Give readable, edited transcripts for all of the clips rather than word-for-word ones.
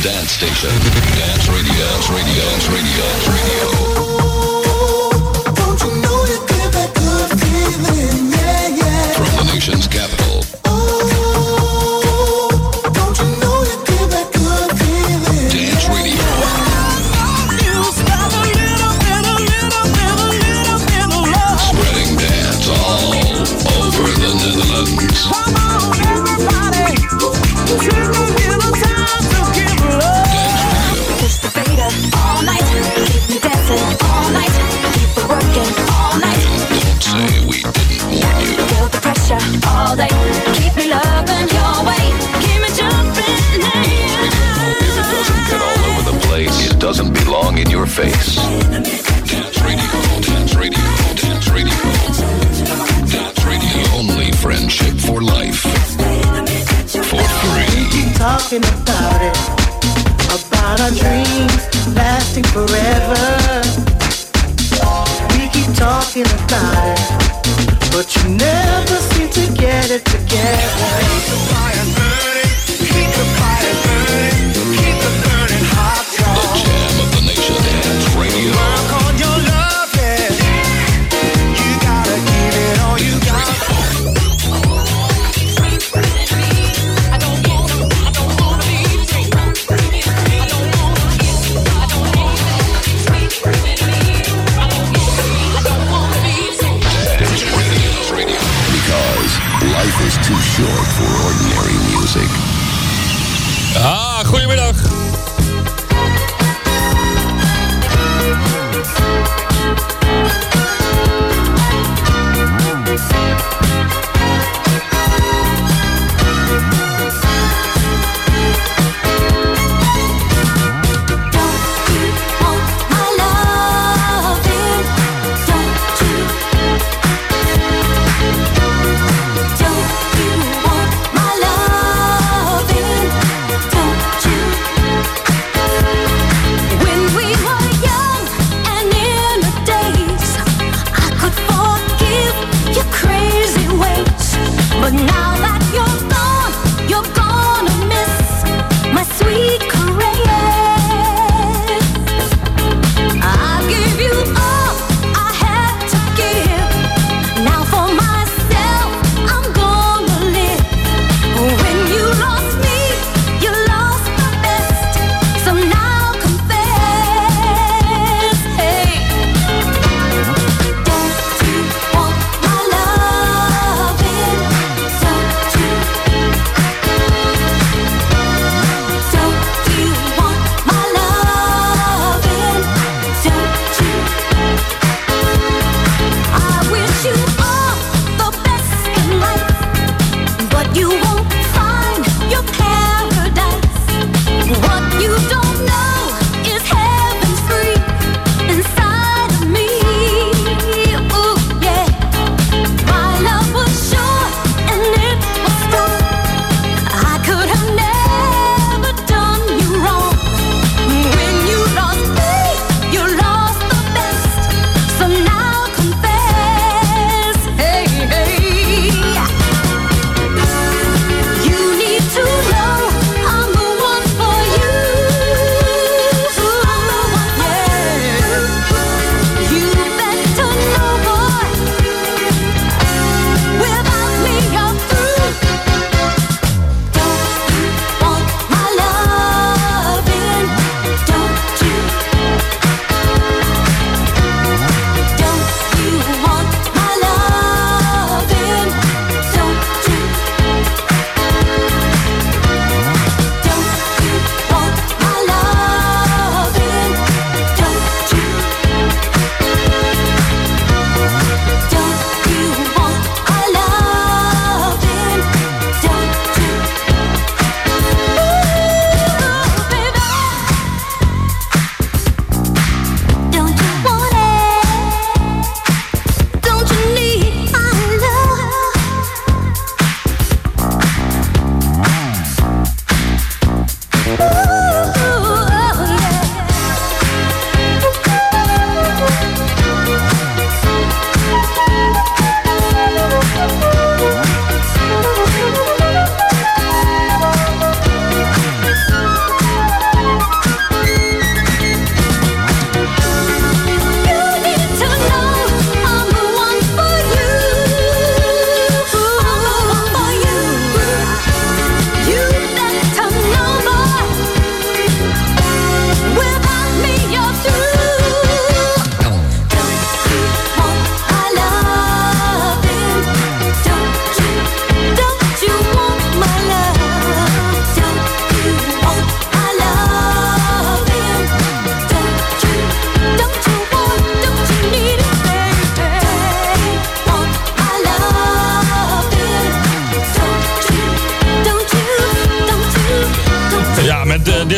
dance station. Dance radio, dance radio, dance radio, dance radio. Don't you know you give that good feeling, yeah, yeah. From the nation's capital. Don't you know you give that good feeling? Dance radio. Spreading dance all over the Netherlands. Come on, everybody. Take a little time to give love. Push the fader all night. Keep me dancing all night. Keep it working all night. Don't say we didn't warn you. Feel the pressure all day. Keep me loving your way. Keep me jumping now. If it doesn't get all over the place, it doesn't belong in your face. Dance radio, dance radio, dance radio. Dance radio. Only friendship for life. For free. Keep talking about it. About our dreams lasting forever. We keep talking about it, but you never seem to get it together. Keep the fire burning, keep the fire burning, keep the burning hot. The jam of the nation. Dance radio. Work on your love, yeah. You gotta give it all you got. Life is too short for ordinary music. Goedemiddag. Don't you want my loving? Don't you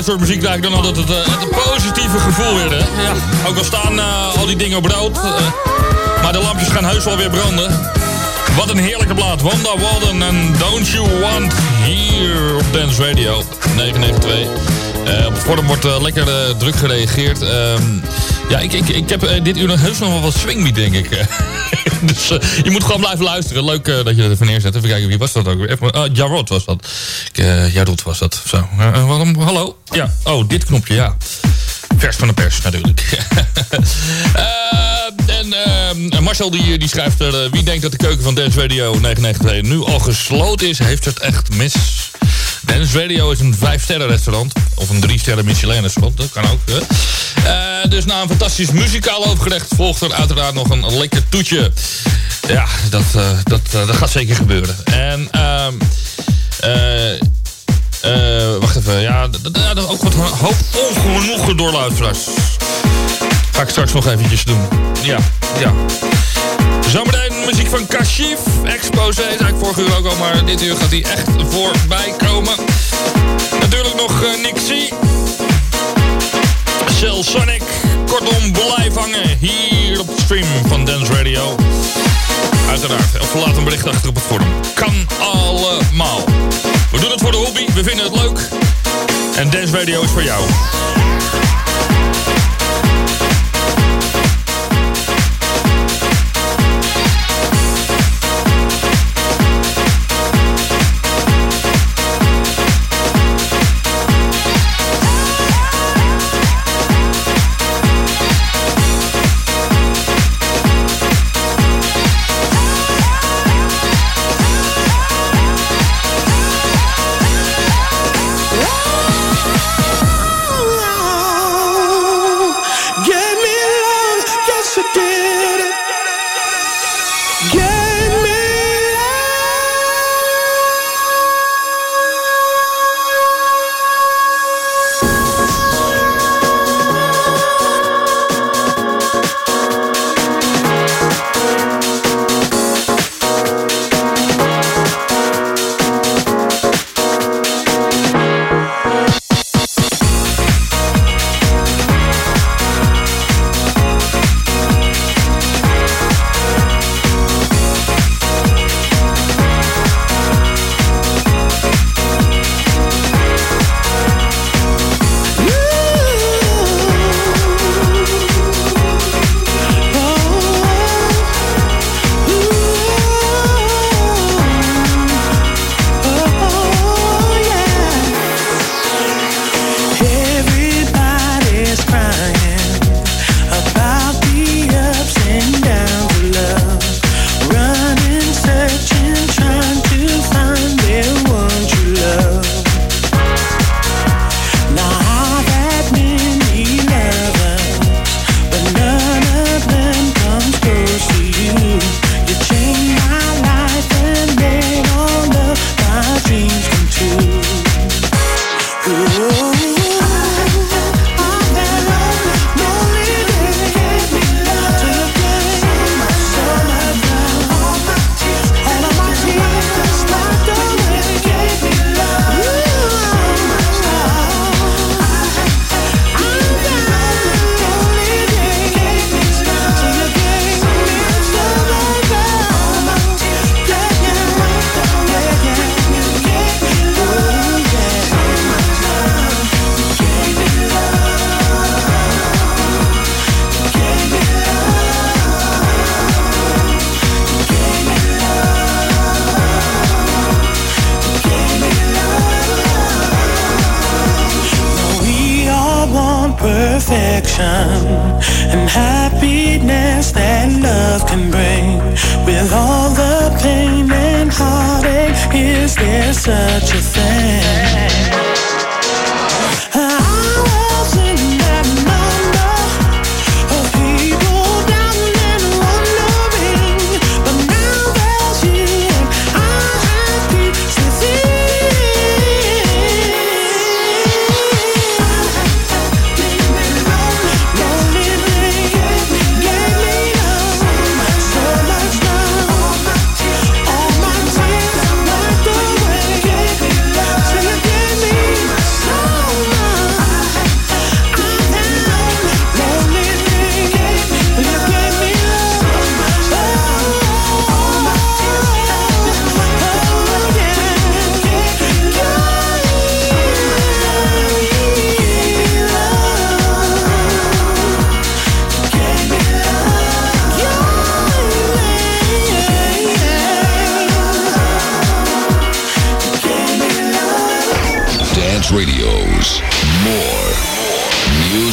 soort muziek krijg ik dan altijd het positieve gevoel weer. Hè? Ja, ook al staan al die dingen op rood. Maar de lampjes gaan heus wel weer branden. Wat een heerlijke plaat. Wanda Walden en Don't You Want hier op Dance Radio 992. Op het forum wordt lekker druk gereageerd. Ja, ik heb dit uur heus nog wel wat swingbeat, denk ik. Dus je moet gewoon blijven luisteren. Leuk dat je dat even neerzet. Even kijken, wie was dat ook weer? Jarrod was dat. Jarrod was dat. Zo. Waarom? Hallo? Ja. Oh, dit knopje, ja. Vers van de pers, natuurlijk. En Marcel die schrijft er... wie denkt dat de keuken van Dance Radio 992 nu al gesloten is, heeft het echt mis. Dance Radio is een 5-sterren restaurant. Of een 3-sterren Michelin restaurant. Dat kan ook. Dus na een fantastisch muzikaal hoofdgerecht volgt er uiteraard nog een lekker toetje. Ja, dat gaat zeker gebeuren. En... wacht even. Ja, ook wat hoop ongenoegen door luisteraars. Ga ik straks nog eventjes doen. Ja. Zometeen muziek van Kashif. Exposé, zei ik vorige uur ook al, maar dit uur gaat hij echt voorbij komen. Natuurlijk nog Nixie. Cell Sonic. Kortom, blijf hangen hier op de stream van Dance Radio. Uiteraard. Of laat een bericht achter op het forum. Kan allemaal. We doen het voor de hobby, we vinden het leuk. En Dance Radio is voor jou. And happiness that love can bring. With all the pain and heartache, is there such a thing? I was in that number of people down and wondering, but now there's you and I have peace within. Me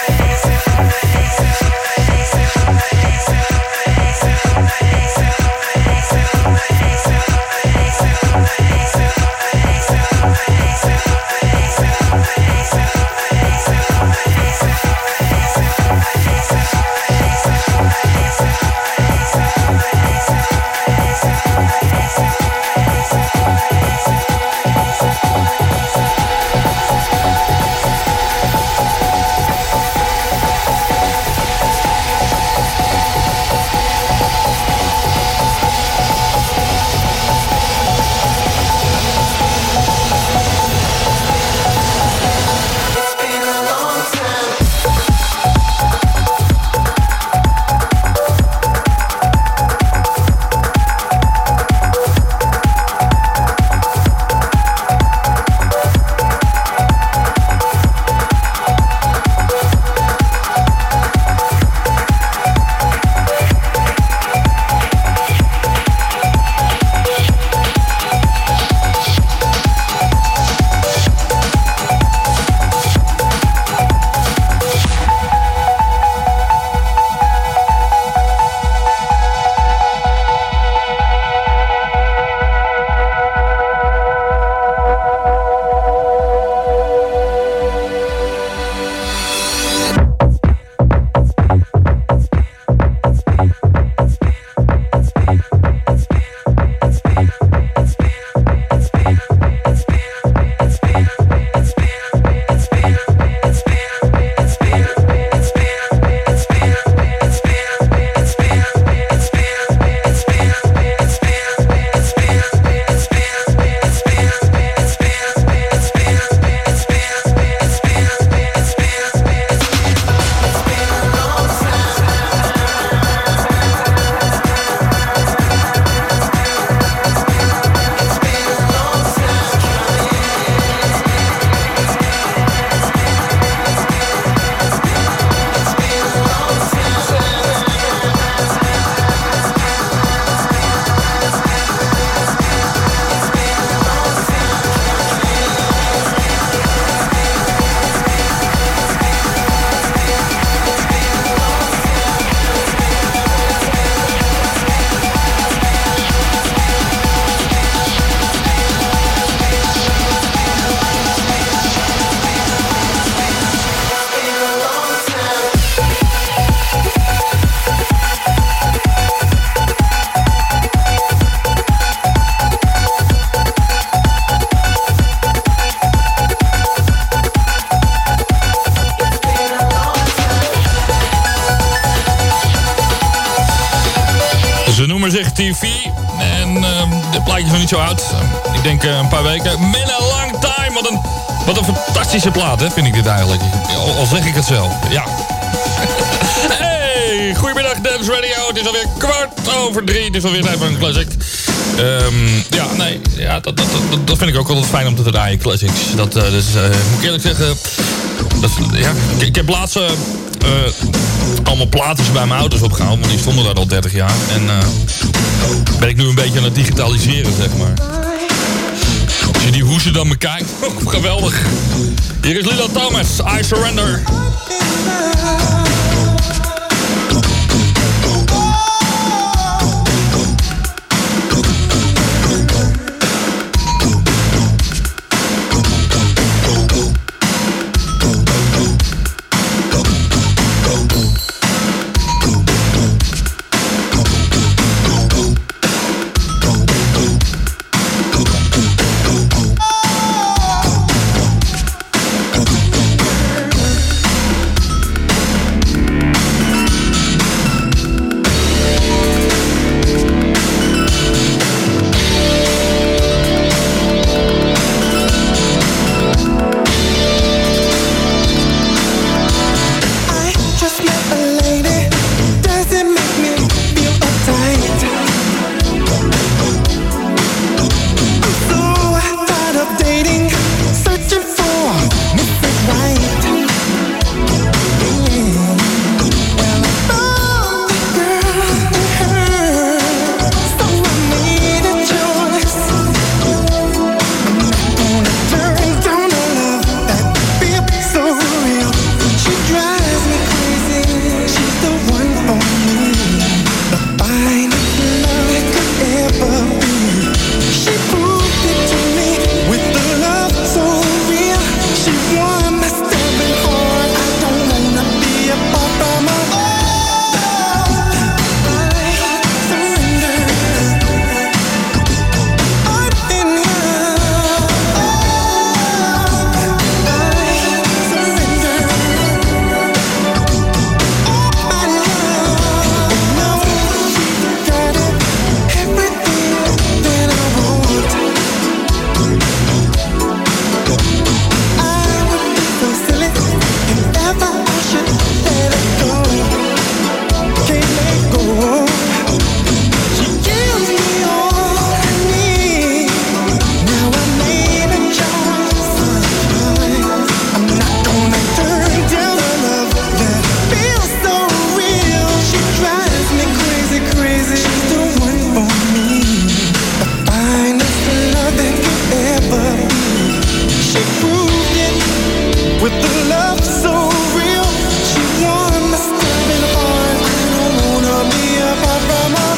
Ze noemen zich TV. En dit plaatje is nog niet zo oud. Ik denk een paar weken. Been a long time. Wat een fantastische plaat, hè, vind ik dit eigenlijk. Al zeg ik het zelf. Ja. Hey, goedemiddag Dance Radio. Het is alweer 3:15. Het is alweer tijd voor een classic. Dat vind ik ook altijd fijn om te draaien, classics. Moet ik eerlijk zeggen... ik heb laatst allemaal plaatjes bij mijn auto's opgehaald, want die stonden daar al 30 jaar. En ben ik nu een beetje aan het digitaliseren, zeg maar. Als je die hoesen dan bekijkt, geweldig. Hier is Lila Thomas, I Surrender. with the love so real. She won the stepping heart. I don't wanna be apart from her.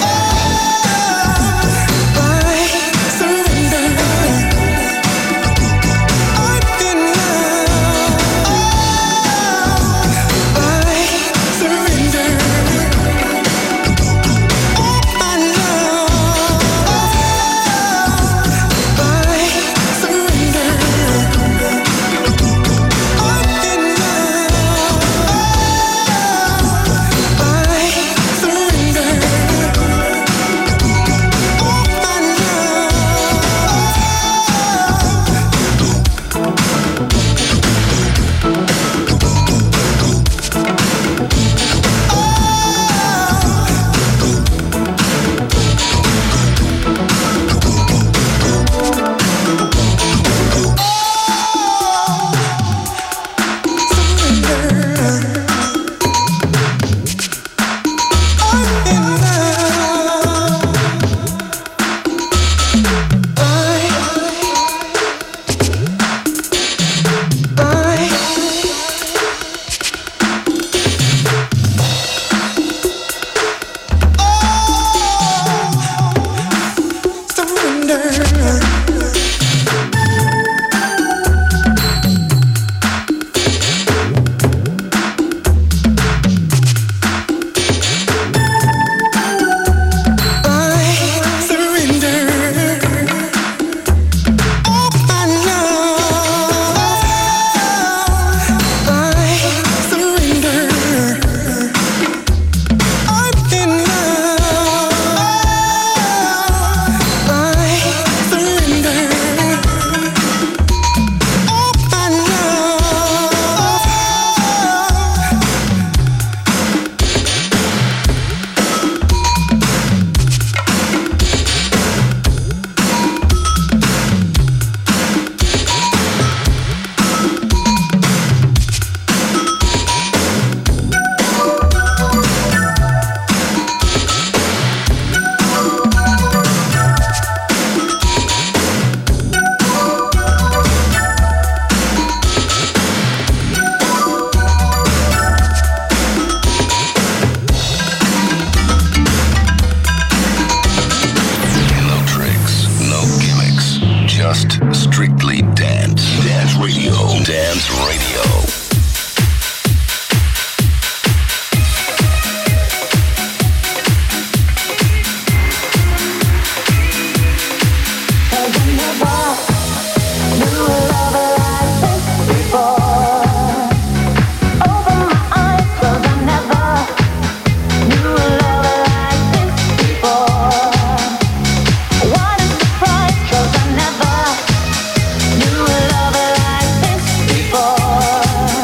Before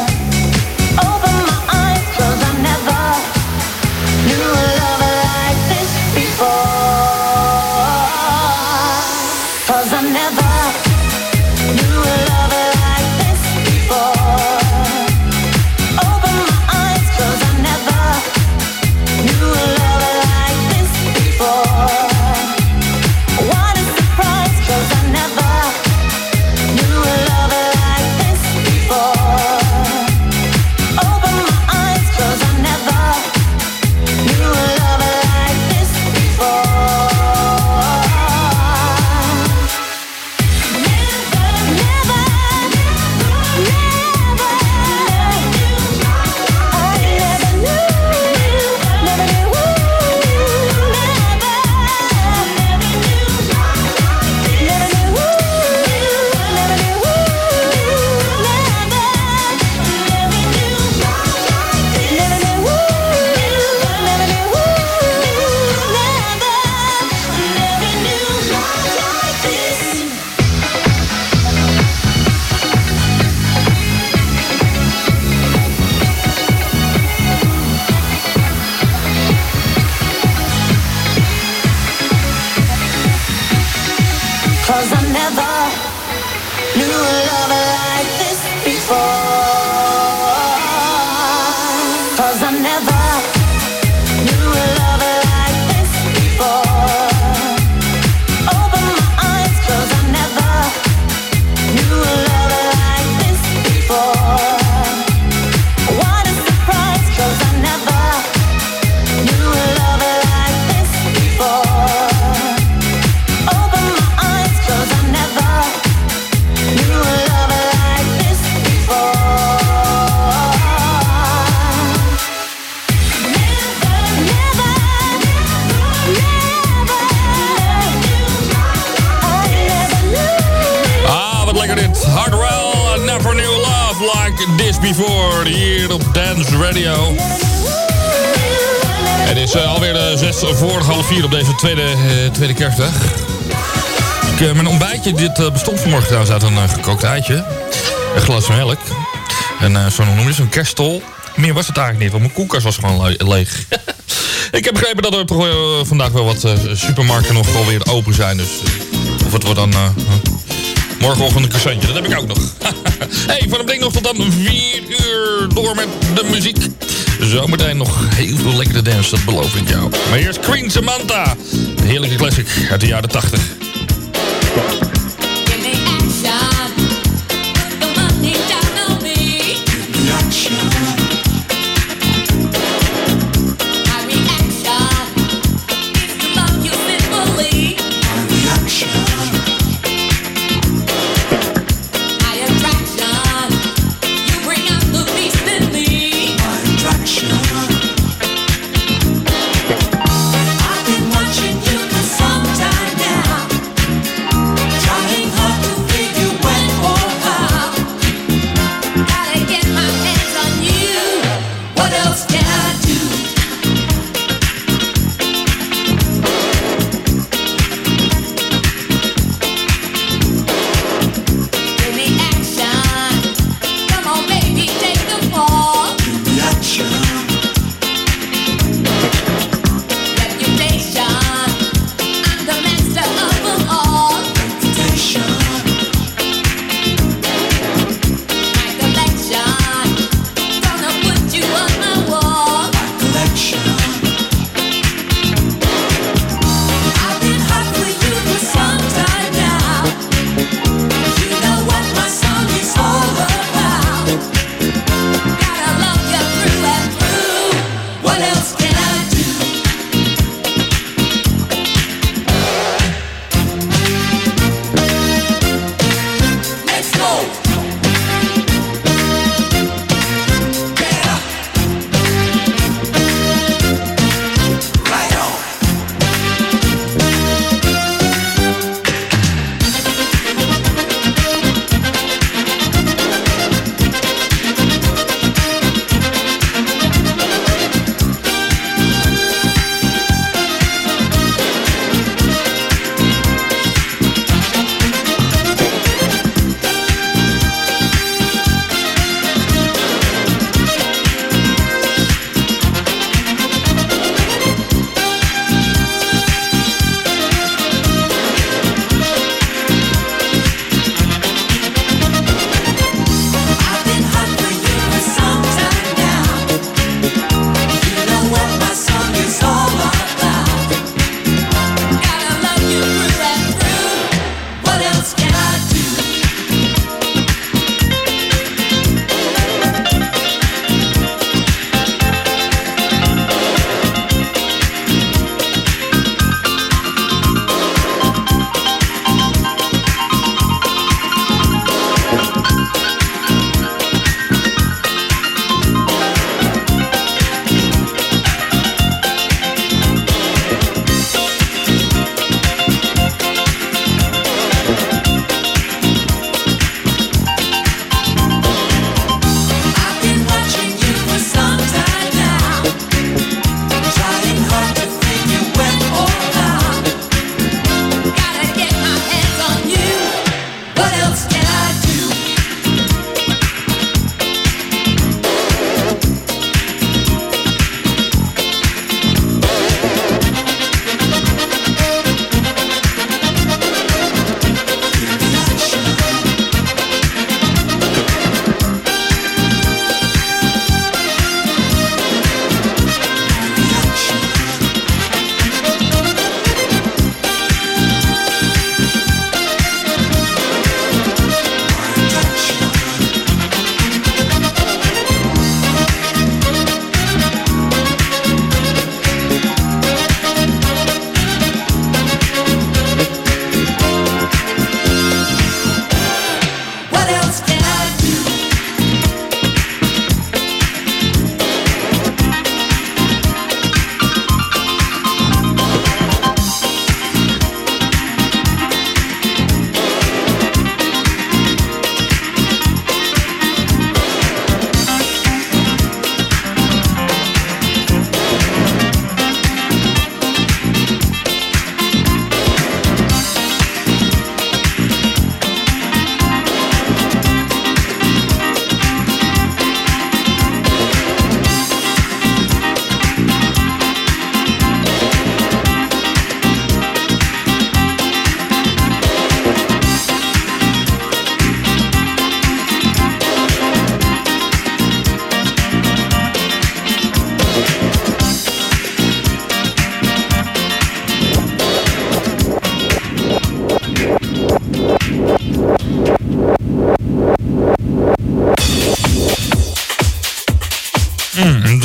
like this before. Hier op Dance Radio. Het is alweer 3:06 op deze tweede kerstdag. Mijn ontbijtje, dit bestond vanmorgen trouwens uit een gekookt eitje. Een glas melk. En zo'n kerststol. Meer was het eigenlijk niet, want mijn koelkast was gewoon leeg. Ik heb begrepen dat er toch vandaag wel wat supermarkten nog alweer open zijn. Dus of het wordt dan morgenochtend een croissantje. Dat heb ik ook nog. Hey, van het ding nog tot dan 4 uur door met de muziek. Zometeen nog heel veel lekkere dance, dat beloof ik jou. Maar hier is Queen Samantha. Een heerlijke classic uit de jaren 80. I've been watching you for some time now.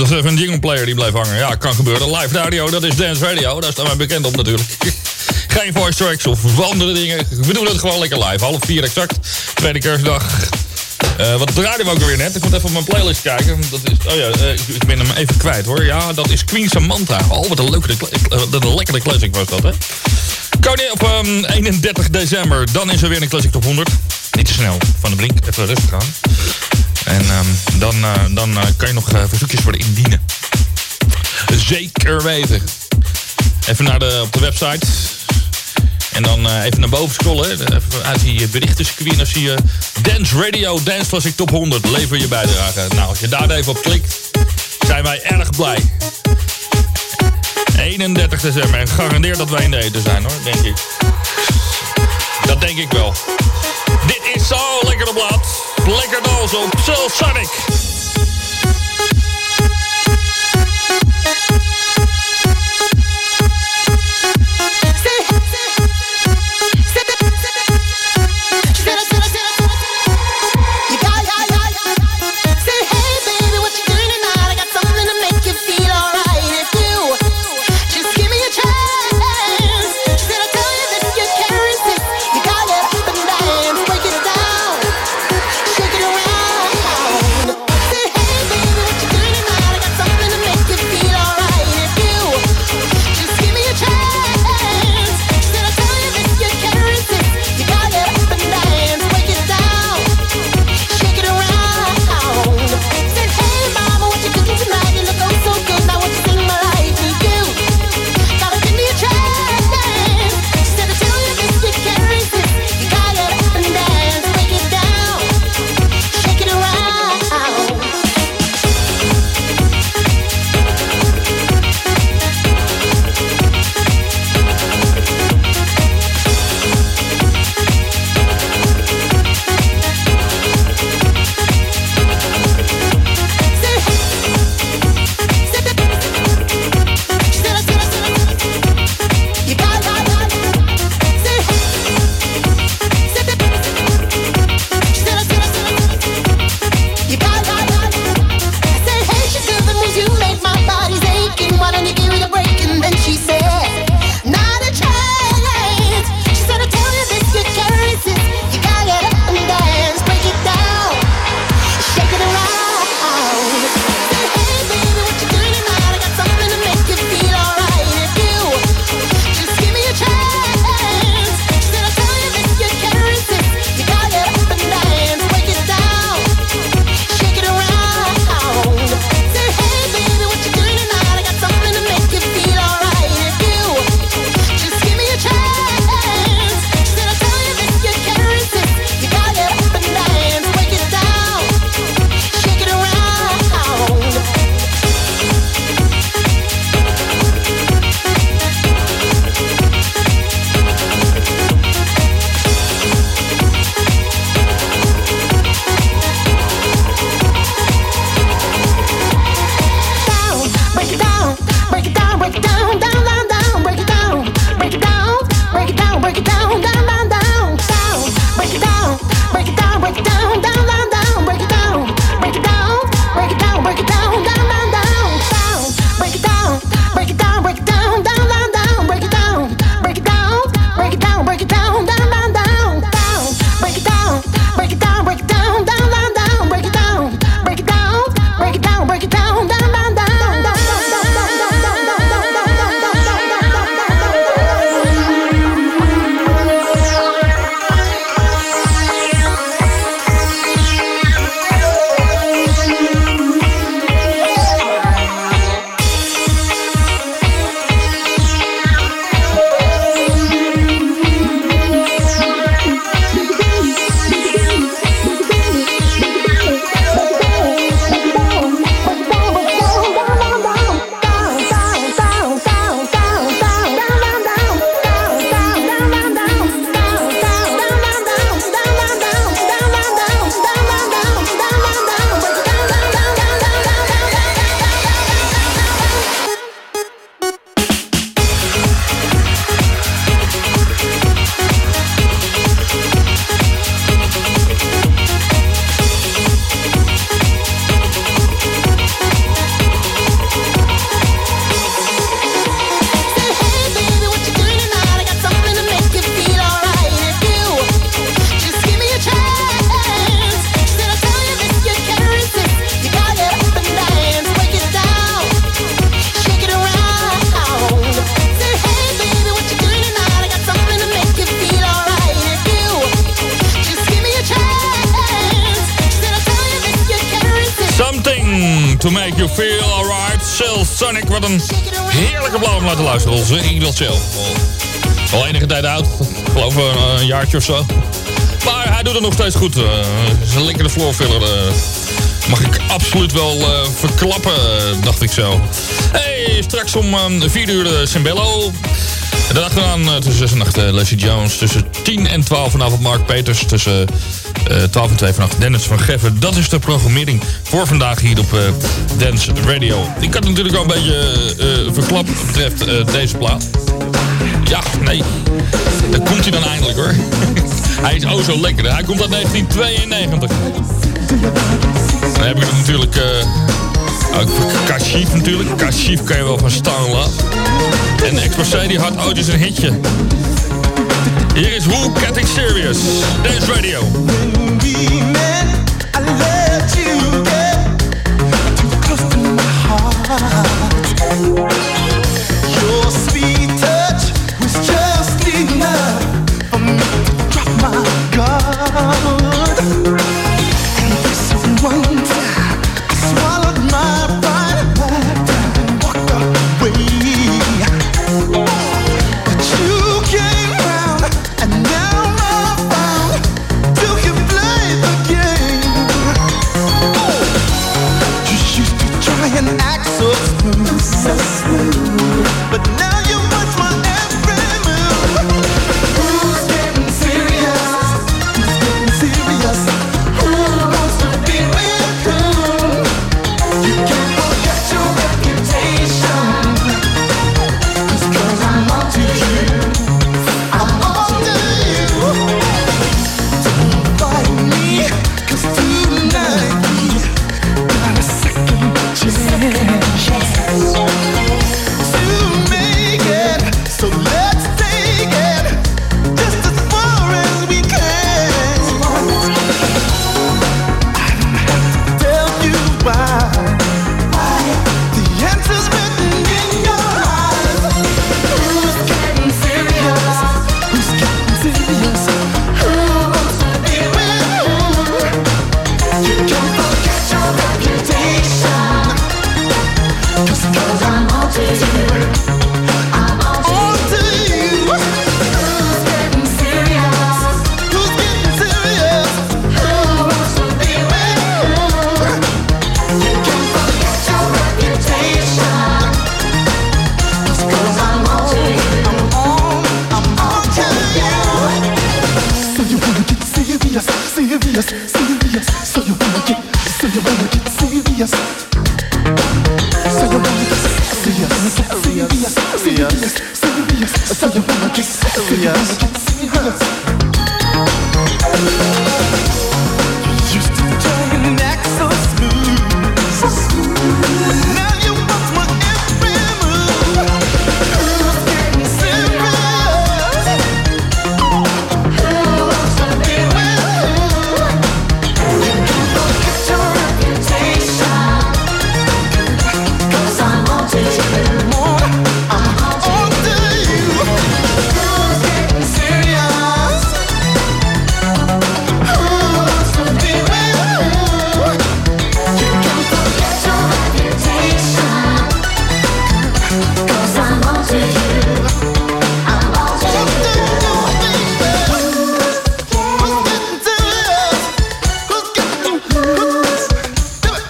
dacht even een jingle player die bleef hangen. Ja, kan gebeuren. Live radio, dat is Dance Radio. Daar staan wij bekend op natuurlijk. Geen voice tracks of andere dingen. We doen het gewoon lekker live. 3:30 exact. Tweede kerstdag. Wat draaiden we ook weer net? Ik moet even op mijn playlist kijken. Dat is, ik ben hem even kwijt hoor. Ja, dat is Queen Samantha. Oh, wat een lekkere classic was dat, hè? Koning op 31 december. Dan is er weer een Classic Top 100. Niet te snel. Van de Blink. Even rustig aan. En dan kan je nog verzoekjes worden indienen. Zeker weten. Even op de website. En dan even naar boven scrollen. Even uit die berichtencircuit. En dan zie je Dance Radio, Dance Classic Top 100. Lever je bijdrage. Nou, als je daar even op klikt, zijn wij erg blij. 31 december. En garandeer dat wij in de eten zijn hoor, denk ik. Dat denk ik wel. Dit is zo lekker op laat. Lekker dans op Soul Sonic. Shake it around. Something to make you feel alright. Cell Sonic, wat een heerlijke blauw om laten luisteren. Onze Eagle Cell. Al enige tijd oud, ik geloof een jaartje of zo. Maar hij doet het nog steeds goed. Zijn lekkere floorfiller mag ik absoluut wel verklappen, dacht ik zo. Hey, straks om 4 uur de Cimbello. Daarachteraan tussen 6 en 8 Leslie Jones. Tussen 10 en 12 vanavond Mark Peters. Tussen 12 en 2 vannacht Dennis van Geffen. Dat is de programmering voor vandaag hier op Dance Radio. Ik had natuurlijk al een beetje verklapt wat betreft deze plaat. Ja, nee. Daar komt hij dan eindelijk hoor. Hij is oh zo lekker. Hij komt uit 1992. Dan heb ik het natuurlijk... ook Kashif natuurlijk. Kashif kan je wel van staan laten. En Exposé die had ooit eens een hitje. Hier is Who Getting Serious. Dance Radio. Your sweet touch was just enough for me to drop my guard. And this one time I swallowed my pride and walked away. But you came round and now I found you can play the game. You used to try and act so smooth, but now you watch my every move. Who's getting serious? Who's getting serious? Who wants to be with whom? You can't forget your reputation. 'Cause I'm on to you. I'm on to you. Don't fight me, 'cause tonight we got a second chance. So let's take it just as far as we can. I don't have to tell you why. The answer's written in your eyes. Who's getting serious? Who's getting serious? Who wants to be with who? You can't forget your reputation. 'Cause I'm on to you. Serious, so you wanna get serious. So you wanna get serious, so you wanna get serious. You used to try and act so smooth, but now you watch my every move. Who's getting serious? Who wants to be with who? You can't forget your reputation. 'Cause I'm on to you. I'm on to you. Who's getting serious? Who wants to be with who? You can't forget your reputation. 'Cause I'm on to you. I'm on to you. Who's getting serious? Who's getting who's do it?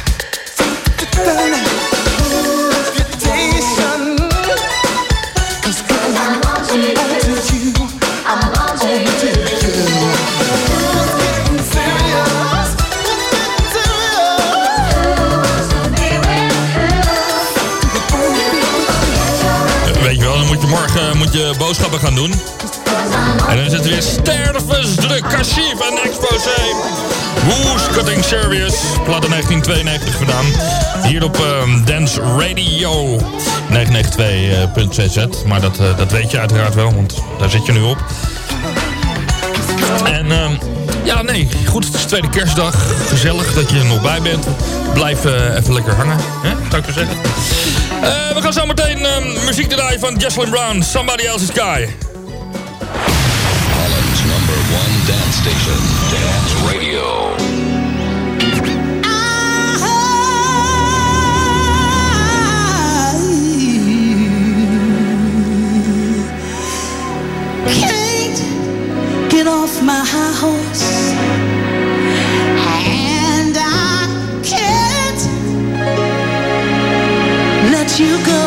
Reputation. 'Cause I'm on to you. I'm on to you. Who's getting serious? Who's getting serious? Who wants to be with who? Weet je wel, dan moet je morgen boodschappen gaan doen. En dan is het weer stervensdruk. Kashif en Exposé. Who's Getting Serious? Plaat in 1992 gedaan. Hier op Dance Radio. 992.cz. Maar dat weet je uiteraard wel, want daar zit je nu op. En ja, nee, goed, het is tweede kerstdag. Gezellig dat je er nog bij bent. Blijf even lekker hangen, hè? Zou ik zo zeggen. We gaan zo meteen muziek draaien van Jocelyn Brown. Somebody Else's Guy. Holland's #1 dance station, Dance Radio. I you go.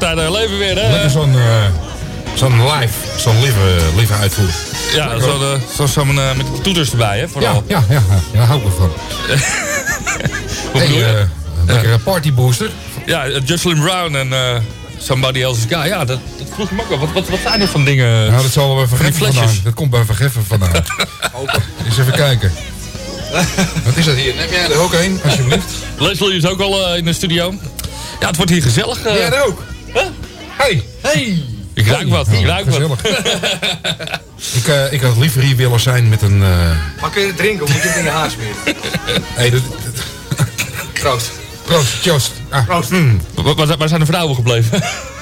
tijd leven weer, hè? Lekker zo'n live uitvoer. Ja, zo met de toeters erbij, hè? Vooral. Ja, daar hou ik ervan. Hoe bedoel je? Lekkere partybooster. Ja, Jocelyn Brown en Somebody Else's Guy. Ja, dat vroeg ik me ook wel. Wat zijn dit van dingen? Nou, dat zal wel even flesjes. vandaan. Dat komt bij Vergeffen vandaan. Eens even kijken. Wat is dat hier? Neem jij er ook een, alsjeblieft? Leslie is ook al in de studio. Ja, het wordt hier gezellig. Jij er ook? Huh? Hey! Ik ruik wat, Gezellig. Ik had liever hier willen zijn met een... Maar kun je het drinken of moet je het in je haar smeren? Hey, Proost. Proost, Joost. Proost. Waar zijn de vrouwen gebleven?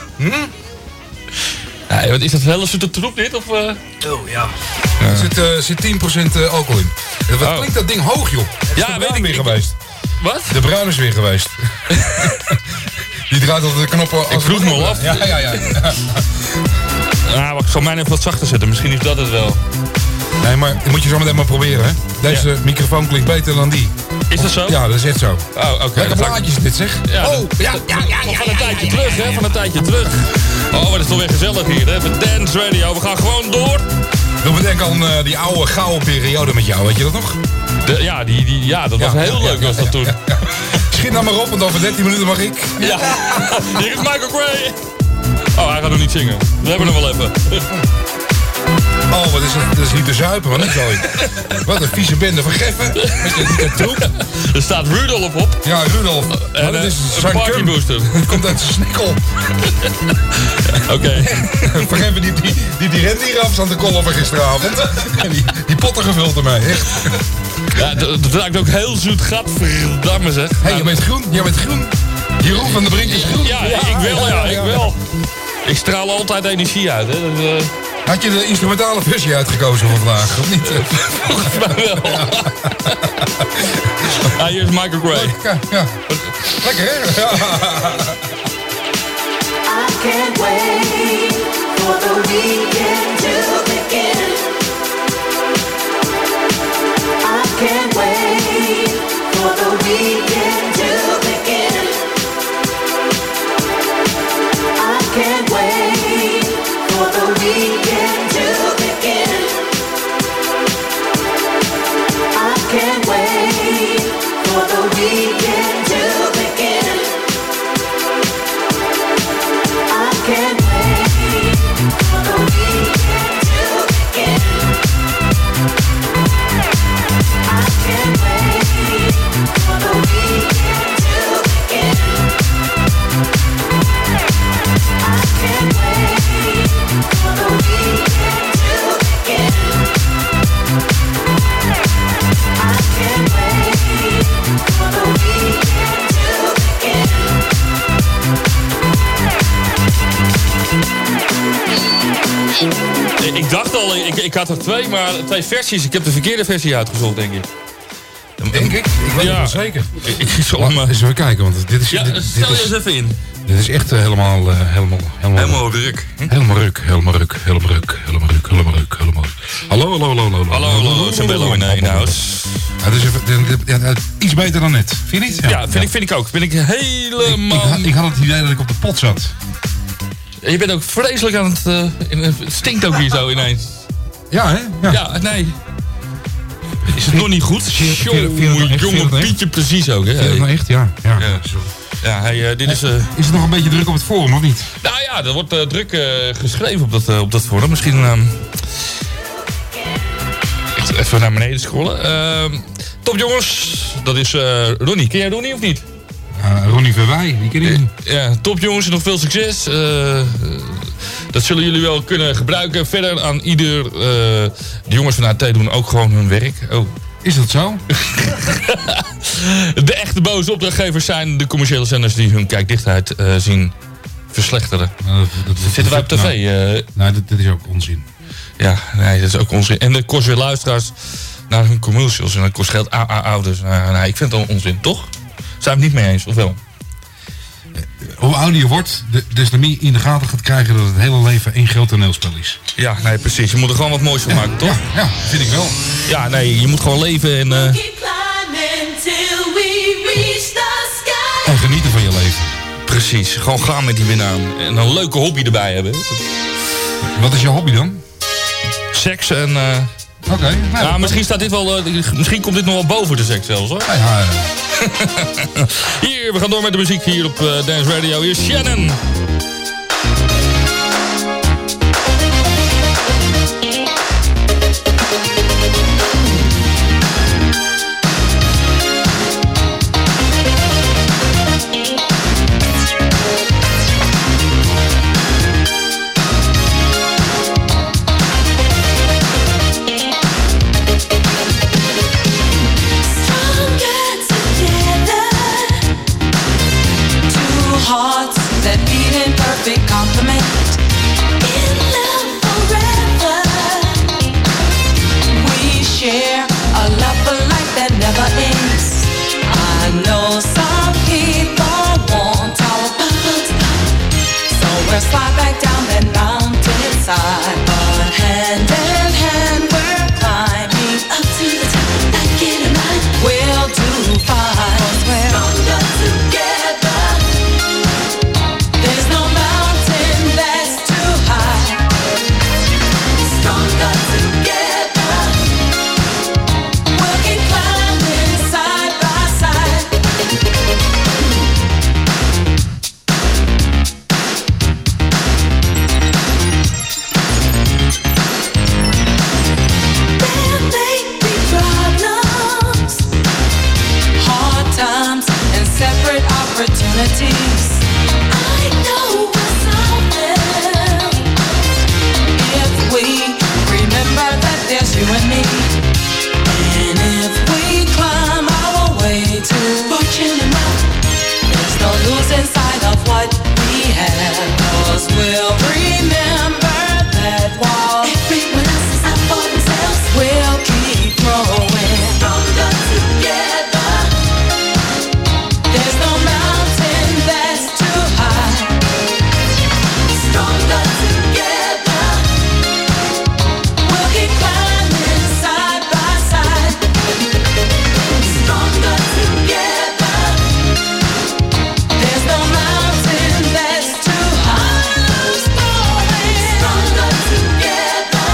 Ja, wat is dat hele soort troep dit? Of, Oh ja. Er zit 10% alcohol in. Wat klinkt dat ding hoog, joh? Ja, weet ik weer geweest. Wat? De Bruin is weer geweest. Die draait altijd de knoppen... Ik vroeg me al af. Ja. Nou, ik zal mij even wat zachter zetten. Misschien is dat het wel. Nee, maar dat moet je zo meteen maar proberen, hè? Deze microfoon klinkt beter dan die. Is dat zo? Ja, dat is echt zo. Oh, oké. Lekker blaadjes dit, zeg. Ja, van een tijdje terug, hè? Van een tijdje terug. Oh, wat is toch weer gezellig hier, hè? Met Dance Radio. We gaan gewoon door. Doe me denken aan die oude gouden periode met jou, weet je dat nog? Dat was heel leuk was dat toen. Schiet nou maar op, want over 13 minuten mag ik. Ja, hier is Michael Gray. Oh, hij gaat nog niet zingen. We hebben hem wel even. Oh, wat is het? Dat is niet te zuipen, man. Wat een vieze bende van Geffen. Met je troep. Er staat Rudolf op. Ja, Rudolf. En dat is een partybooster. Die komt uit zijn snikkel. Oké. Van Geffen die rendieren af aan de kolven gisteravond. En die potten gevuld ermee, echt. Ja, dat raakt ook heel zoet gat, verdamme zeg. Hé, jij bent groen. Jeroen van der Brink is groen. Ja, ik wel. Ik straal altijd energie uit, hè. Had je de instrumentale versie uitgekozen van vandaag, of niet? Volgens mij wel. Ja, hier is Michael Gray. Ja. Lekker, hè? Ja. I can't wait for the weekend to begin. I can't wait for the weekend to begin. I can't wait for the weekend to begin. I can't wait for the weekend to begin. I can't wait for the weekend to begin. I can't wait for the weekend to begin. I can't wait for the weekend to begin. I can't wait for the weekend to begin. Ik dacht al, ik had er twee versies. Ik heb de verkeerde versie uitgezocht, denk ik. Denk ik? Ik weet het wel zeker. Ik zal hem... Eens even kijken, want dit is... Ja, dit stel je is, eens even in. dit is echt helemaal ruk. Helemaal ruk. Hallo, Sambello in de house. Ja, het is iets beter dan net. Vind je niet? Ja, vind ik ook. Ben ik helemaal... Ik had het idee dat ik op de pot zat. Je bent ook vreselijk aan het... het stinkt ook hier zo ineens. Ja, hè? Ja, nee. Is het nog niet goed? Jonge Pietje precies ook, hè? Vind je dat nou echt? Ja. Ja, hey, dit is... Is het nog een beetje druk op het forum, of niet? Nou ja, er wordt druk geschreven op dat forum. Misschien... even naar beneden scrollen. Top jongens, dat is Ronnie. Ken jij Ronnie of niet? Ronnie Verwij, die ken ik niet. Ja, top jongens, nog veel succes. Dat zullen jullie wel kunnen gebruiken. Verder aan ieder... de jongens van AT doen ook gewoon hun werk. Oh. Is dat zo? De echte boze opdrachtgevers zijn de commerciële zenders die hun kijkdichtheid zien verslechteren. Zitten wij op tv? Nee, dat is ook onzin. Ja, nee, dat is ook onzin. En dat kost weer luisteraars naar hun commercials. En dat kost geld ouders. Nee, ik vind het al onzin, toch? Zijn we het niet mee eens, of wel? Hoe ouder je wordt, des te meer in de gaten gaat krijgen dat het hele leven één groot toneelspel is. Ja, nee, precies. Je moet er gewoon wat moois van maken, toch? Ja, vind ik wel. Ja, nee, je moet gewoon leven en... En genieten van je leven. precies. Gewoon gaan met die banaan. En een leuke hobby erbij hebben. Wat is je hobby dan? Seks en... Oké. Ja, misschien staat dit wel... misschien komt dit nog wel boven de seks zelfs, hoor. Ja. Hier, we gaan door met de muziek hier op Dance Radio. Hier is Shannon. Slide back down that mountainside, but hand in hand we're climbing up to the top. Not getting mine, we'll do fine. 'Cause we're stronger together. There's no mountain that's too high. Stronger together. We'll keep climbing side by side. Opportunities. I know we're something if we remember that there's you and me, and if we climb our way to fortune and wealth, there's no losing sight of what we have, 'cause we'll remember that while everyone else is out for themselves, we'll keep growing stronger together. There's no mountain that's too high. Stronger together. We'll keep climbing side by side. Stronger together. There's no mountain that's too high. Stronger together.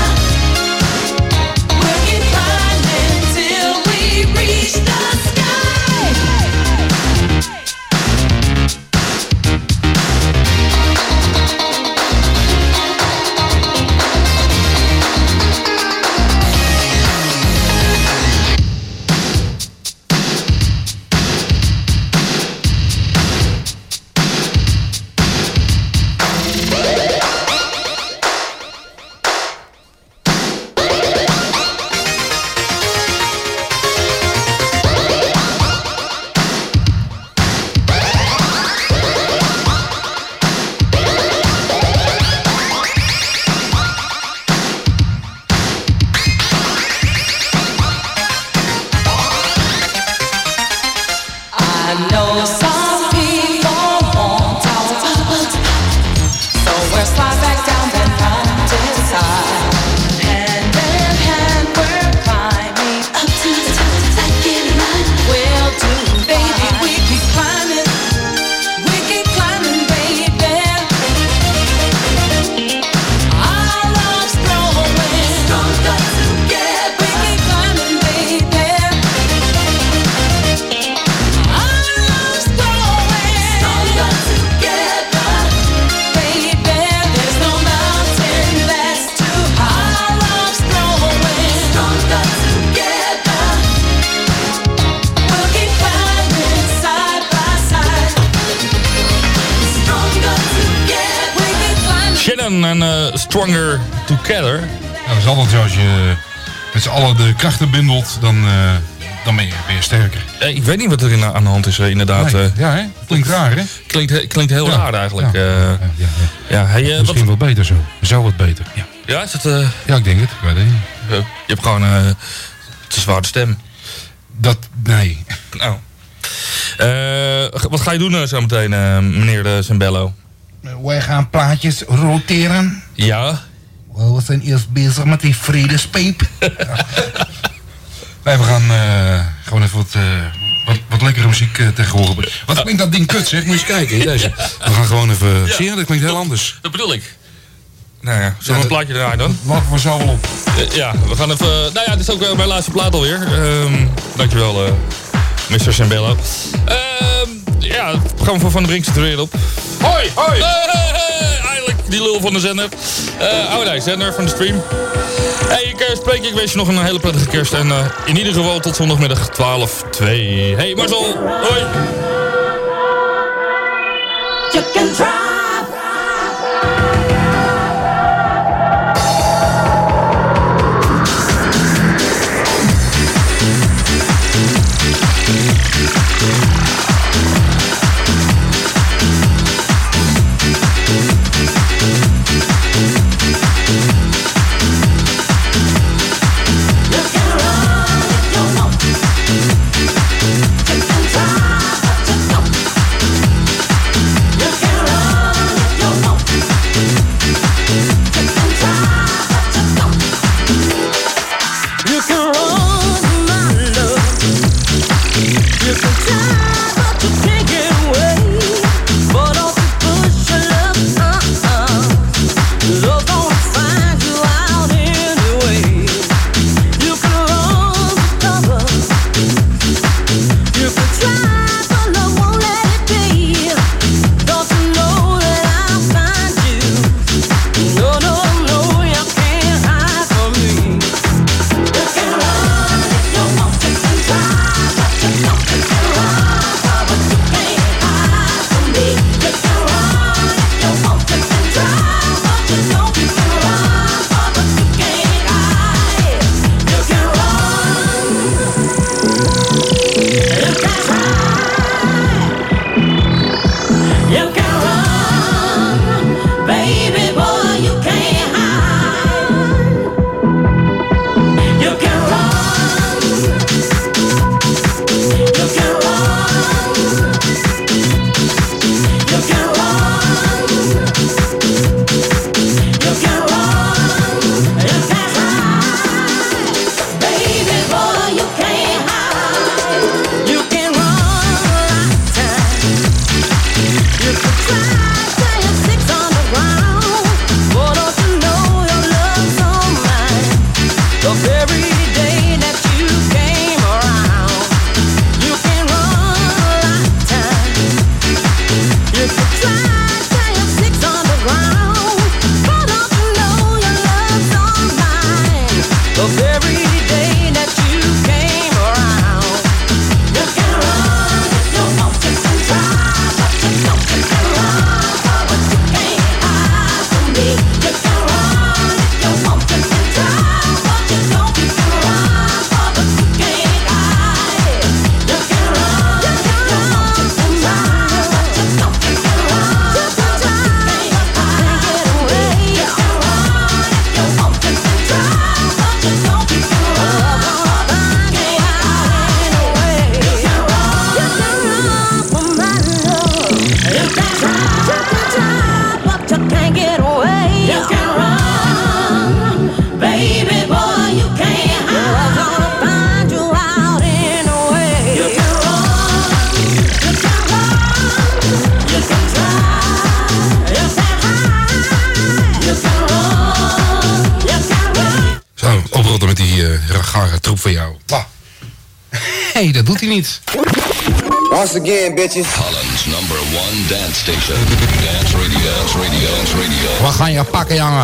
We'll keep climbing till we reach the sky. I know some people want our bubbles, so we'll slide back down that mountainside. Hand in hand we're climbing up to the top. Not getting mine, we'll do, baby. We keep climbing, baby. Our love's growing stronger together. We keep climbing, baby. Shannon en Stronger Together. Ja, dat is altijd zo, als je met z'n allen de krachten bundelt, dan ben je sterker. Ik weet niet wat er aan de hand is, inderdaad. Nee. Ja, hè? Klinkt raar, hè? Klinkt heel raar eigenlijk. Ja. Hey, misschien wel beter zo. Zo wat beter. Ja, ja is het... ja, ik denk het. Ik weet het niet. Je hebt gewoon te zware stem. Nee. Nou. Wat ga je doen zo meteen, meneer Zembello? Wij gaan plaatjes roteren. Ja. We zijn eerst bezig met die vredespeep. Nee, we gaan gewoon even wat wat lekkere muziek tegenwoordig. Wat klinkt dat ding kut, zeg? Moet je eens kijken. Deze. We gaan gewoon even... Zie je, dat klinkt heel anders. Dat bedoel ik. Nou ja. Zullen we een plaatje draaien dan? Laten we zo wel op. Ja, we gaan even... Nou ja, het is ook mijn laatste plaat alweer. Dankjewel, Mr. Sambello. Ja, het programma van Van der Brink zit er weer op. Hoi, hoi! Eindelijk, die lul van de zender. Nee, zender van de stream. Hey, ik spreek je. Ik wens je nog een hele prettige kerst. En in ieder geval tot zondagmiddag 12:02. Hey, Marcel. Hoi! You can try. van jou. Bah. Nee, dat doet hij niet. Once again, bitches. Holland's number one dance station. Dance Radio, Dance Radio, Dance Radio. We gaan je pakken, jongen.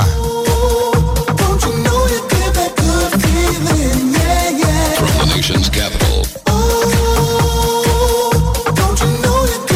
From the nation's capital.